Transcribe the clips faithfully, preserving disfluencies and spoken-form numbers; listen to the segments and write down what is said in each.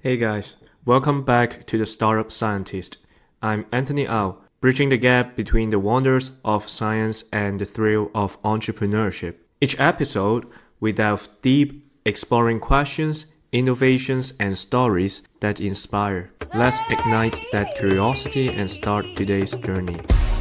Hey guys, welcome back to the Startup Scientist. I'm Anthony Au, bridging the gap between the wonders of science and the thrill of entrepreneurship. Each episode, we delve deep, exploring questions, innovations, and stories that inspire. Let's ignite that curiosity and start today's journey.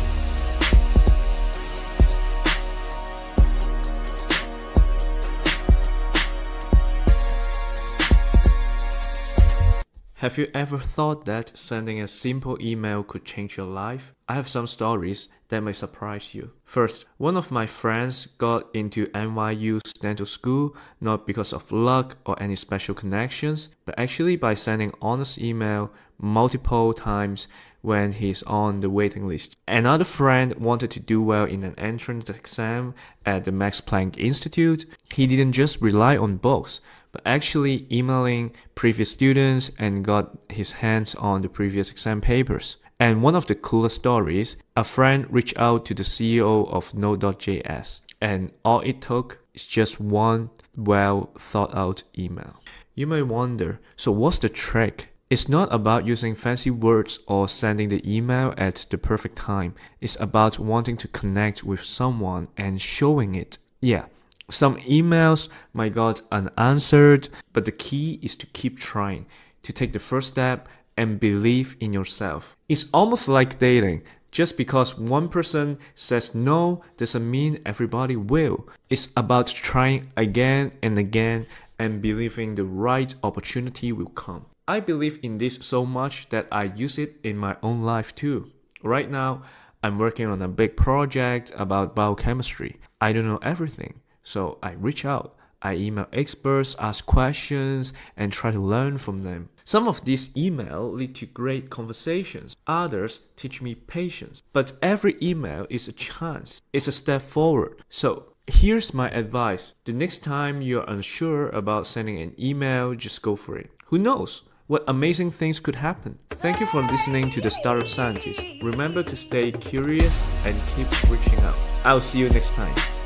Have you ever thought that sending a simple email could change your life? I have some stories that may surprise you. First, one of my friends got into N Y U's dental school not because of luck or any special connections, but actually by sending honest email multiple times when he's on the waiting list. Another friend wanted to do well in an entrance exam at the Max Planck Institute. He didn't just rely on books, but actually emailing previous students and got his hands on the previous exam papers. And one of the coolest stories, a friend reached out to the C E O of Node.js, and all it took is just one well thought out email. You may wonder, so what's the trick? It's not about using fancy words or sending the email at the perfect time. It's about wanting to connect with someone and showing it. Yeah, some emails might got unanswered, but the key is to keep trying, to take the first step and believe in yourself. It's almost like dating. Just because one person says no doesn't mean everybody will. It's about trying again and again and believing the right opportunity will come. I believe in this so much that I use it in my own life too. Right now, I'm working on a big project about biochemistry. I don't know everything, so I reach out. I email experts, ask questions, and try to learn from them. Some of these emails lead to great conversations. Others teach me patience. But every email is a chance. It's a step forward. So here's my advice. The next time you're unsure about sending an email, just go for it. Who knows? What amazing things could happen. Thank you for listening to the Startup Scientist. Remember to stay curious and keep reaching out. I'll see you next time.